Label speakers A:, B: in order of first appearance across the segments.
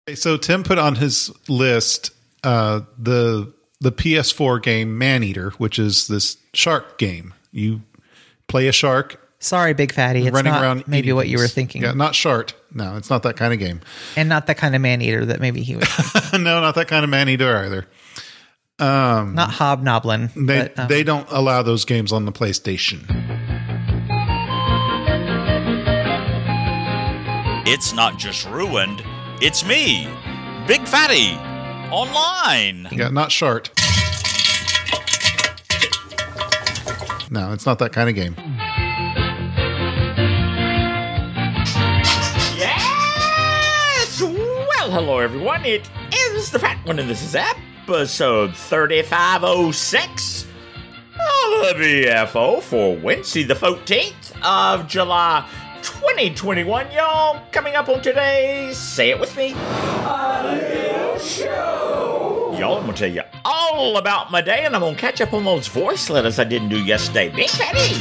A: So Tim put on his list the PS4 game Maneater, which is this shark game. You play a shark.
B: Sorry, Big Fatty. It's
A: running
B: not
A: around
B: maybe what you were thinking.
A: Yeah, not Shart. No, it's not that kind of game.
B: And not that kind of man-eater that maybe he was thinking.
A: No, not that kind of man-eater either.
B: Not Hobnoblin.
A: They don't allow those games on the PlayStation.
C: It's not just ruined. It's me, Big Fatty, online.
A: Yeah, not Shart. No, it's not that kind of game.
D: Yes! Well, hello, everyone. It is the Fat One, and this is episode 3506 of the BFO for Wednesday, the 14th of July, 2021. Y'all, coming up on today's Say It With Me, A Little Show. Y'all, I'm going to tell you all about my day, and I'm going to catch up on those voice letters I didn't do yesterday. Big Fatty!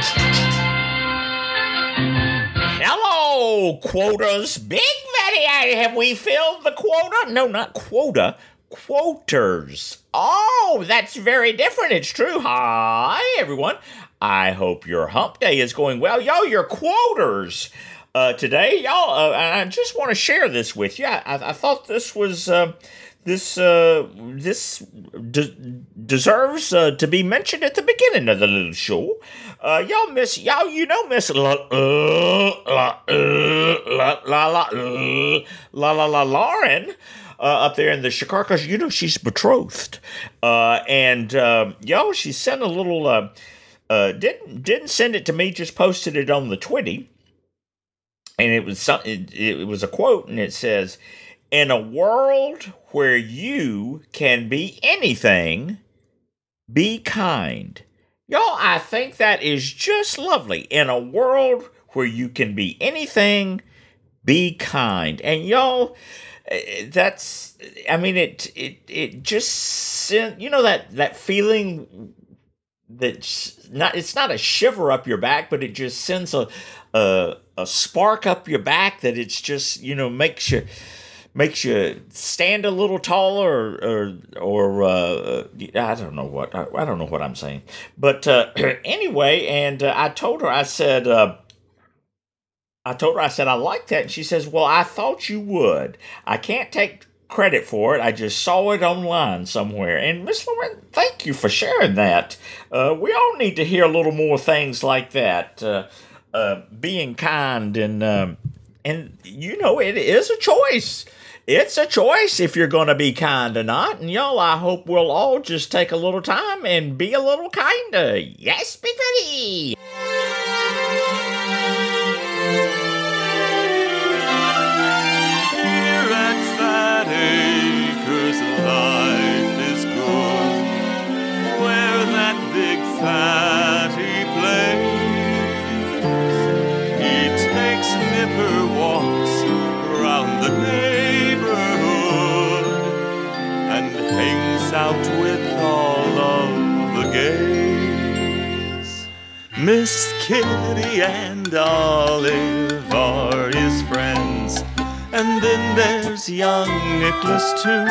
D: Hello, quotas. Big Fatty, have we filled the quota? No, not quota. Quoters. Oh, that's very different. It's true. Hi, everyone. I hope your hump day is going well. Y'all, your quoters today. Y'all, I just want to share this with you. I thought this was... This deserves to be mentioned at the beginning of the little show. Miss Lauren up there in the Chicago, because she's betrothed, and she sent a little didn't send it to me, just posted it on the Twitty, and it was a quote, and it says, "In a world where you can be anything, be kind." Y'all, I think that is just lovely. In a world where you can be anything, be kind. And y'all, it just, that feeling it's not a shiver up your back, but it just sends a spark up your back that it's just, makes you stand a little taller, or I don't know what I'm saying. But anyway, and I told her, I said, I like that. And she says, well, I thought you would. I can't take credit for it. I just saw it online somewhere. And Miss Lauren, thank you for sharing that. We all need to hear a little more things like that. Being kind, and it is a choice. It's a choice if you're going to be kind or not. And y'all, I hope we'll all just take a little time and be a little kinder. Yes, Big Fatty!
E: Here at Fat Acres, life is good, where that big fatty plays. He takes nipper walks around the neighborhood and hangs out with all of the gays. Miss Kitty and Olive are his friends, and then there's young Nicholas too.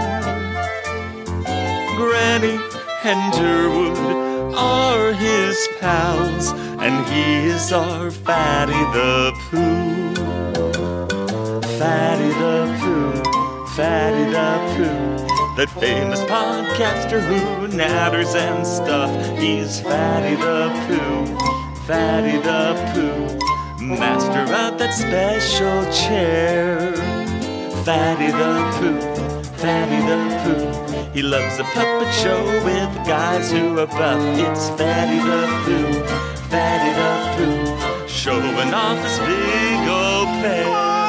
E: Granny and Durwood are his pals, and he is our Fatty the Pooh. Fatty the Pooh, Fatty the Pooh, that famous podcaster who natters and stuff. He's Fatty the Pooh, Fatty the Pooh, master of that special chair. Fatty the Pooh, Fatty the Pooh, he loves a puppet show with guys who are buff. It's Fatty the Pooh, Fatty the Pooh, showing off his big old pair.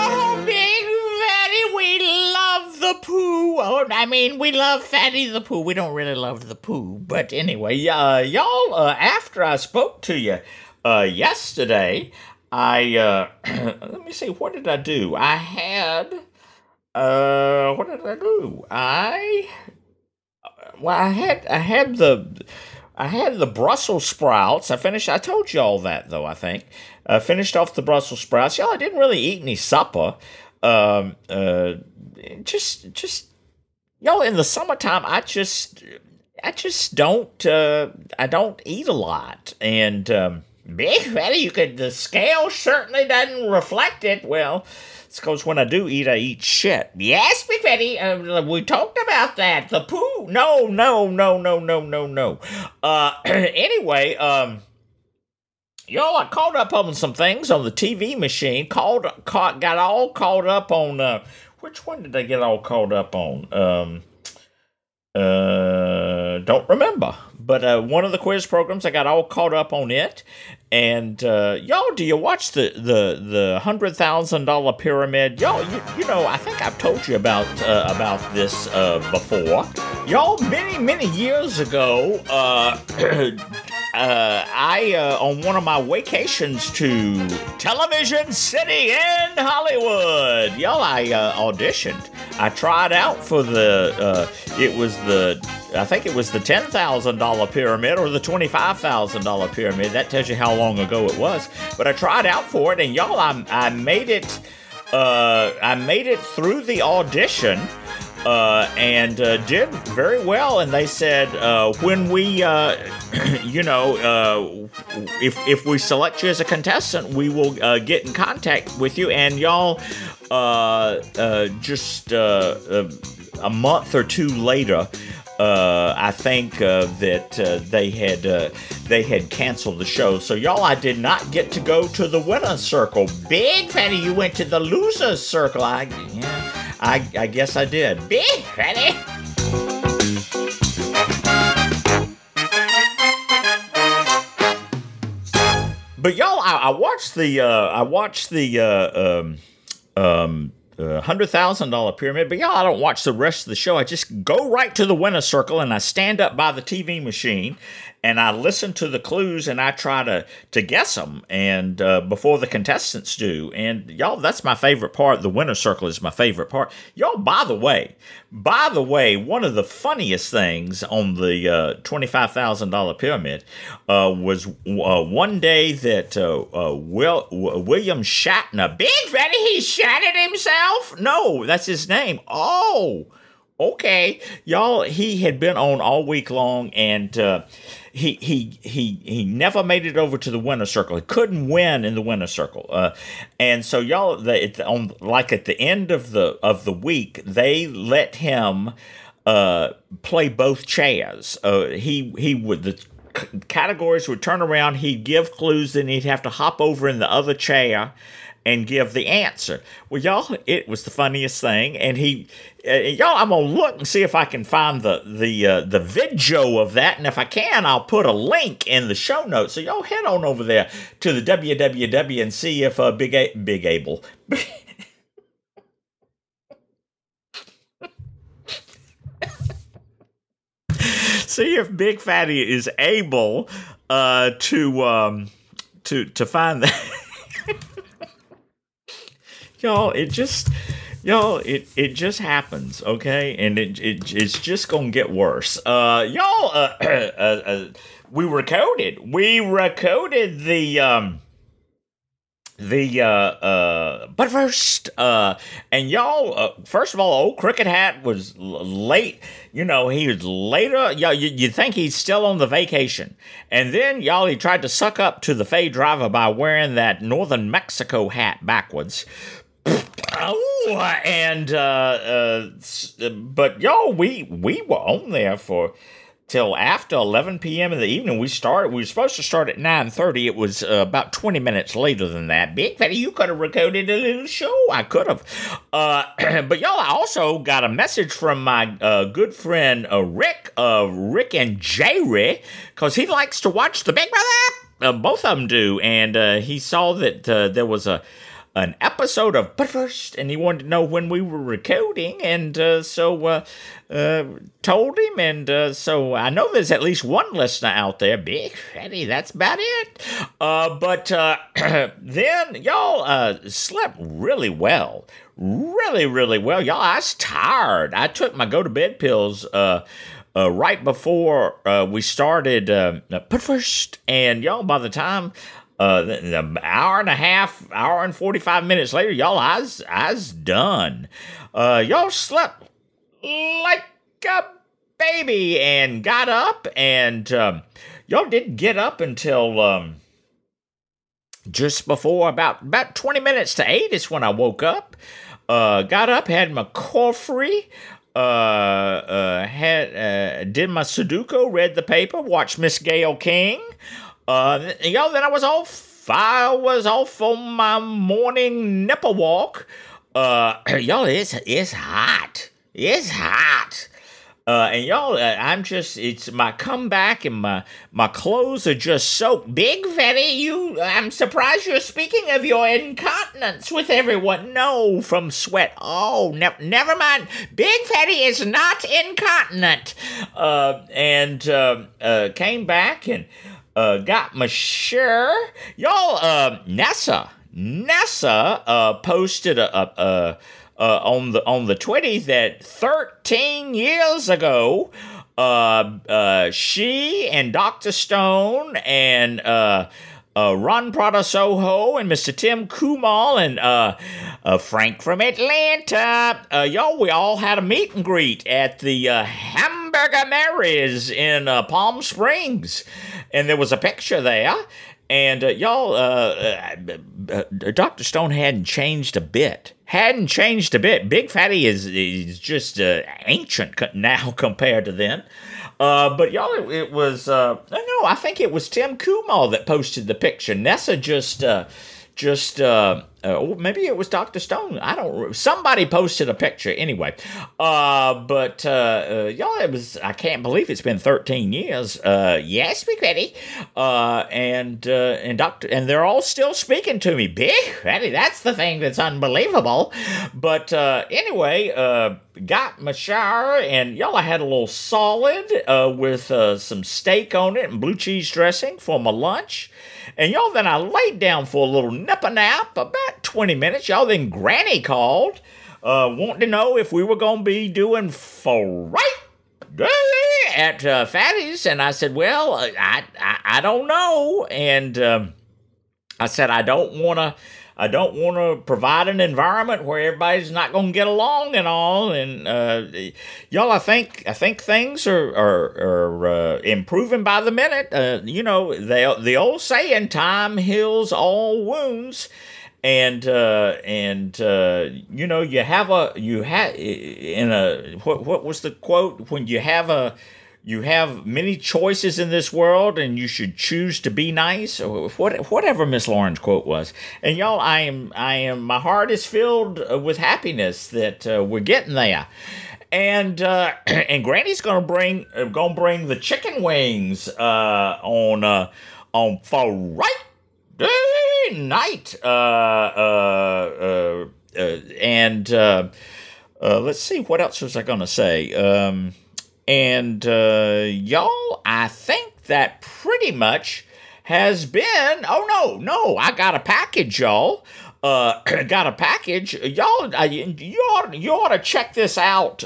D: The Pooh. We love Fatty the Pooh. We don't really love the Pooh. But anyway, y'all, after I spoke to you yesterday, I, let me see, what did I do? What did I do? I had the Brussels sprouts. I told you all that, though, I think. I finished off the Brussels sprouts. Y'all, I didn't really eat any supper. just y'all, in the summertime, I just don't I don't eat a lot, and Big Fatty, the scale certainly doesn't reflect it. Well, it's because when I eat shit. Yes, Big Fatty, we talked about that. The poo. No. Anyway, y'all, I caught up on some things on the TV machine. Got all caught up on. Which one did I get all caught up on? Don't remember. But one of the quiz programs, I got all caught up on it. And y'all, do you watch the $100,000 pyramid? Y'all, you know, I think I've told you about this before. Y'all, many years ago, I on one of my vacations to Television City in Hollywood, y'all, I auditioned. I tried out for I think it was the $10,000 pyramid or the $25,000 pyramid. That tells you how long ago it was. But I tried out for it, and y'all, I made it. I made it through the audition. And did very well, and they said when we, if we select you as a contestant, we will get in contact with you. And y'all, just a month or two later, I think that they had canceled the show. So y'all, I did not get to go to the winner's circle. Big Fatty, you went to the loser's circle. I guess I did. Big Fatty. But y'all, I watched the $100,000 pyramid, but y'all, I don't watch the rest of the show. I just go right to the winner's circle, and I stand up by the TV machine, and I listen to the clues, and I try to guess them, and before the contestants do. And y'all, that's my favorite part. The winner's circle is my favorite part. Y'all, by the way, one of the funniest things on the $25,000 pyramid was one day that William Shatner, Big Fatty, he shattered himself? No, that's his name. Oh, okay. Y'all, he had been on all week long, and he never made it over to the winner's circle. He couldn't win in the winner's circle, and so y'all, at the end of the week, they let him play both chairs. The categories would turn around. He'd give clues, then he'd have to hop over in the other chair and give the answer. Well, y'all, it was the funniest thing, and y'all, I'm gonna look and see if I can find the video of that, and if I can, I'll put a link in the show notes. So y'all head on over there to the www and see if Big Abel. See if Big Fatty is able to find that. Y'all, it just happens, okay? And it's just gonna get worse. Y'all, we recorded but first, and y'all, first of all, old Cricket Hat was late. You know, he was later. Y'all, you think he's still on the vacation. And then, y'all, he tried to suck up to the Fay driver by wearing that Northern Mexico hat backwards. But y'all, we were on there till after 11 p.m. in the evening. We were supposed to start at 9:30. It was about 20 minutes later than that. Big Fatty, you could have recorded a little show. I could have. But y'all, I also got a message from my good friend Rick and Jerry, because he likes to watch the Big Brother. Both of them do. And he saw that there was an episode of But First, and he wanted to know when we were recording, and so told him, and so I know there's at least one listener out there. Big Fatty, that's about it. But then y'all slept really well. Really, really well. Y'all, I was tired. I took my go-to-bed pills right before we started But First, and y'all, by the time the hour and a half, hour and 45 minutes later, y'all, I was done. Y'all slept like a baby and got up, and y'all didn't get up until just before about 20 minutes to 8 is when I woke up. Got up, had my coffee, did my Sudoku, read the paper, watched Miss Gayle King. Y'all, then I was off on my morning nipple walk. Y'all, it's hot. It's hot. And y'all, it's my comeback, and my clothes are just soaked. Big Fatty, I'm surprised you're speaking of your incontinence with everyone. No, from sweat. Oh, never mind. Big Fatty is not incontinent. And came back and got my shirt. Y'all, Nessa posted on the Twitty that 13 years ago, she and Dr. Stone and Ron Prada Soho and Mr. Tim Kumal and Frank from Atlanta, y'all, we all had a meet and greet at the Hamburger Mary's in Palm Springs, and there was a picture there. And y'all, Dr. Stone hadn't changed a bit. Big Fatty is just ancient now compared to then. But y'all, it was I think it was Tim Kumal that posted the picture. Nessa just maybe it was Dr. Stone. I don't. Somebody posted a picture anyway. But y'all, I can't believe it's been 13 years. Yes, Big Fatty. And they're all still speaking to me. Big Fatty, that's the thing that's unbelievable. But anyway, got my shower, and y'all, I had a little solid with some steak on it and blue cheese dressing for my lunch. And y'all, then I laid down for a little nap, about 20 minutes. Y'all, then Granny called, wanting to know if we were going to be doing Friday at Fatty's. And I said, well, I don't know. And I said, I don't want to provide an environment where everybody's not going to get along and all. And y'all, I think things are improving by the minute. You know, the old saying, time heals all wounds. And you know, what was the quote? When you have many choices in this world, and you should choose to be nice, or whatever Miss Lauren's quote was. And y'all, I am. My heart is filled with happiness that we're getting there. And Granny's gonna bring the chicken wings on Friday night. Let's see, what else was I gonna say? And y'all, I think that pretty much has been. Oh no! I got a package, y'all. Got a package, y'all. You ought to check this out.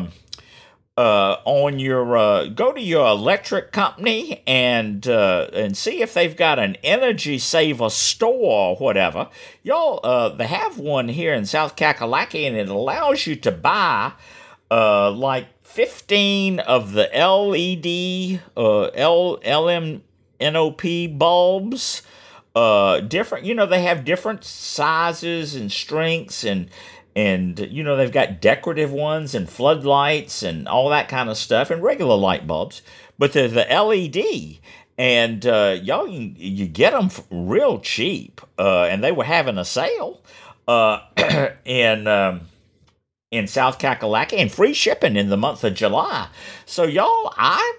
D: On your go to your electric company and see if they've got an Energy Saver store or whatever. Y'all, they have one here in South Kakalaki, and it allows you to buy like 15 of the LED LMNOP bulbs. Different, you know, they have different sizes and strengths, and you know, they've got decorative ones and floodlights and all that kind of stuff, and regular light bulbs. But they're the LED, and y'all, you get them real cheap. And they were having a sale in South Kakalaki, and free shipping in the month of July. So y'all, I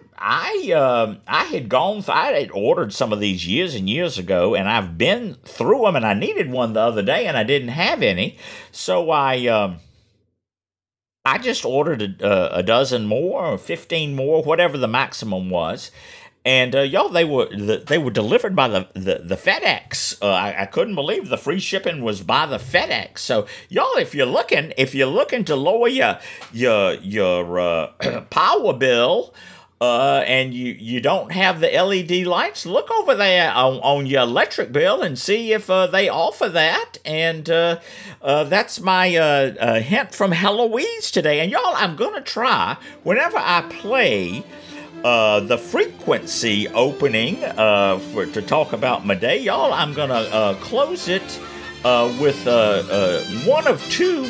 D: had ordered some of these years and years ago, and I've been through them, and I needed one the other day, and I didn't have any. So I just ordered a dozen more, or 15 more, whatever the maximum was. And y'all, they were delivered by the FedEx. I couldn't believe the free shipping was by the FedEx. So y'all, if you're looking to lower your power bill, and you don't have the LED lights, look over there on your electric bill and see if they offer that. And that's my hint from Heloise today. And y'all, I'm going to try, whenever I play the frequency opening to talk about my day, y'all, I'm going to close it with one of two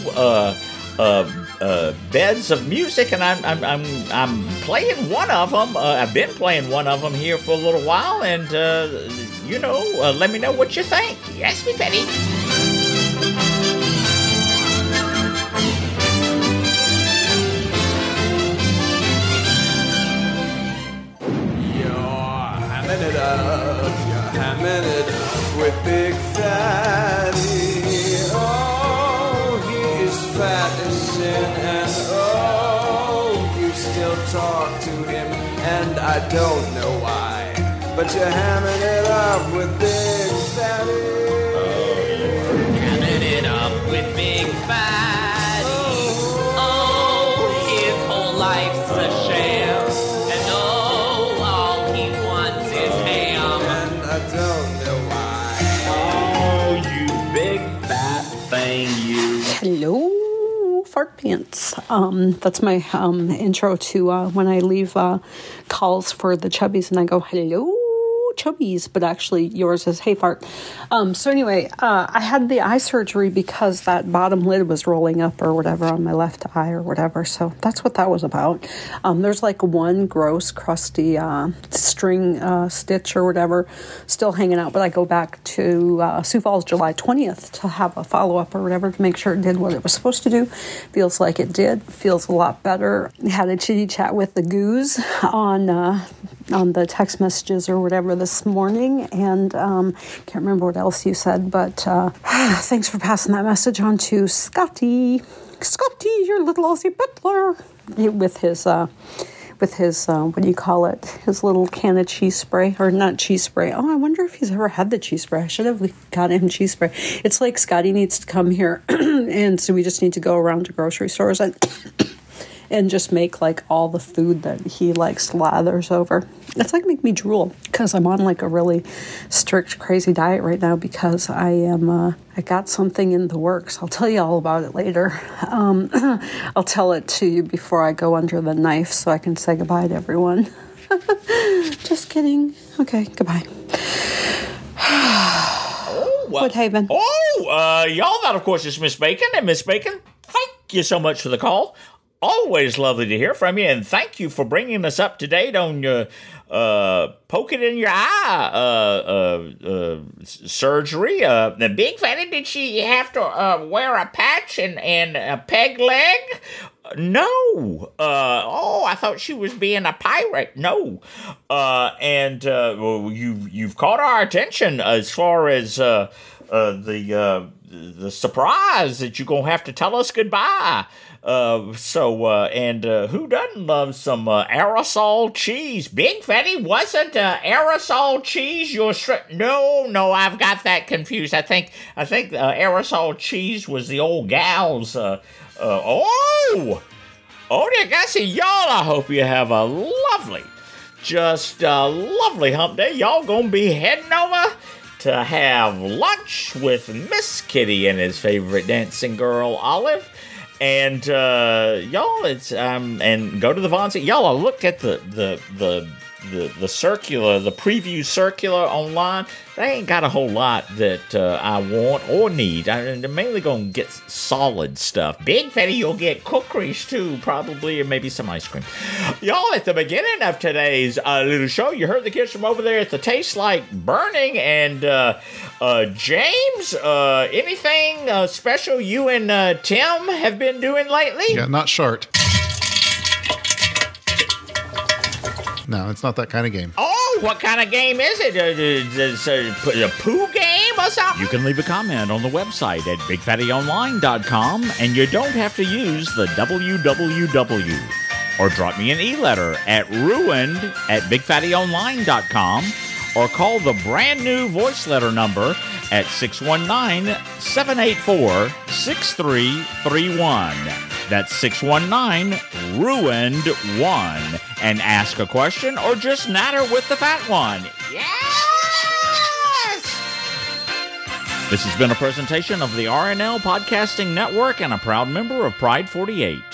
D: beds of music, and I'm playing one of them. I've been playing one of them here for a little while, and let me know what you think. Yes, me Betty.
F: You're hamming it up with Big Fatty. Fat as sin, and you still talk to him, and I don't know why, but you're hamming it up with Big Fatty.
G: Hamming it up with Big Fatty. His whole life's a sham, and all he wants is ham,
F: and I don't know why.
G: Oh, you big fat thing, you.
H: Hello, Fart Pants. That's my intro to when I leave calls for the chubbies, and I go, hello, chubbies, but actually yours is hey fart. So anyway, I had the eye surgery because that bottom lid was rolling up or whatever on my left eye or whatever. So that's what that was about. There's like one gross, crusty string stitch or whatever still hanging out, but I go back to Sioux Falls July 20th to have a follow-up or whatever to make sure it did what it was supposed to do. Feels like it did. Feels a lot better. Had a chitty chat with the goose on the text messages or whatever this morning, and can't remember what else you said, but thanks for passing that message on to Scotty, your little Aussie butler, with his what do you call it, his little can of cheese spray, or not cheese spray. Oh, I wonder if he's ever had the cheese spray. I should have got him cheese spray. It's like Scotty needs to come here and so we just need to go around to grocery stores and just make like all the food that he like slathers over. It's like make me drool because I'm on like a really strict, crazy diet right now because I got something in the works. I'll tell you all about it later. I'll tell it to you before I go under the knife so I can say goodbye to everyone. Just kidding. Okay, goodbye. Woodhaven.
D: Y'all, that of course is Miss Bacon, and Miss Bacon, thank you so much for the call. Always lovely to hear from you, and thank you for bringing us up to date on your poke it in your eye surgery. The Big Fatty, did she have to wear a patch and a peg leg? No. I thought she was being a pirate. No. You've caught our attention as far as the surprise that you're gonna have to tell us goodbye. Who doesn't love some aerosol cheese? Big Fatty, wasn't aerosol cheese your No, I've got that confused. I think aerosol cheese was the old gal's. Dear Gussie, y'all, I hope you have a lovely hump day. Y'all gonna be heading over to have lunch with Miss Kitty and his favorite dancing girl, Olive. And y'all, it's and go to the Von. Y'all, I looked at the circular, the preview circular online. They ain't got a whole lot that I want or need. I'm mainly gonna get solid stuff. Big Fatty, you'll get cookies too, probably, or maybe some ice cream. Y'all, at the beginning of today's little show, you heard the kids from over there at the Taste Like Burning, and James, anything special you and Tim have been doing lately?
A: Yeah, not short. No, it's not that kind of game.
D: Oh, what kind of game is it? Is it a poo game or something?
C: You can leave a comment on the website at BigFattyOnline.com, and you don't have to use the www. Or drop me an e-letter at ruined@BigFattyOnline.com, or call the brand new voice letter number at 619-784-6331. That's 619-RUINED-1. And ask a question or just natter with the fat one. Yes! This has been a presentation of the RNL Podcasting Network and a proud member of Pride 48.